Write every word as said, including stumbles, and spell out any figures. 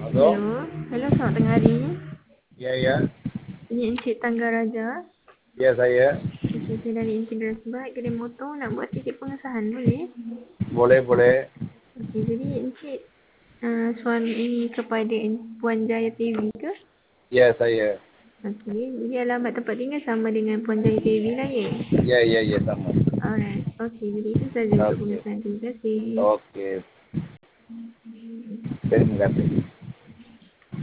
Hello, Hello, hello selamat tengah hari. ya ya, Ini Encik Tangga Raja. ya saya. Okey, saya dari Integrasi Baik Kedai Motor nak buat titik pengesahan boleh? Boleh boleh. Okey, jadi Encik uh, suami kepada Puan Jaya T V ke? Ya saya. Okey, jadi alamat tempat tinggal sama dengan Puan Jaya T V lah ya? Ya ya ya sama. Alright, okey, jadi itu saja untuk Oke pengesahan. Terima kasih. oke. Terima kasih.